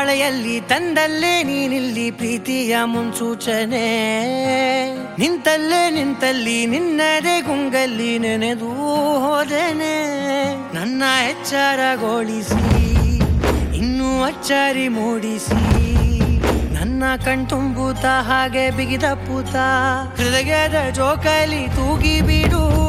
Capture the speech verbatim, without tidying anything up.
ಮಳೆಯಲ್ಲಿ ತಂದಲ್ಲೇ ನೀನಿಲ್ಲಿ ಪ್ರೀತಿಯ ಮುನ್ಸೂಚನೆ ನಿಂತಲ್ಲೇ ನಿಂತಲ್ಲಿ ನಿನ್ನದೇ ಗುಂಗಲ್ಲಿ ನೆನೆದು ಹೋದೆನೆ ನನ್ನ ಎಚ್ಚರಗೊಳಿಸಿ ಇನ್ನೂ ಅಚ್ಚರಿ ಮೂಡಿಸಿ ನನ್ನ ಕಣ್ತುಂಬುತ್ತ ಹಾಗೆ ಬಿಗಿದ ಪೂತ ಹೃದಯದ ಜೋಕಾಲಿ ತೂಗಿ ಬಿಡು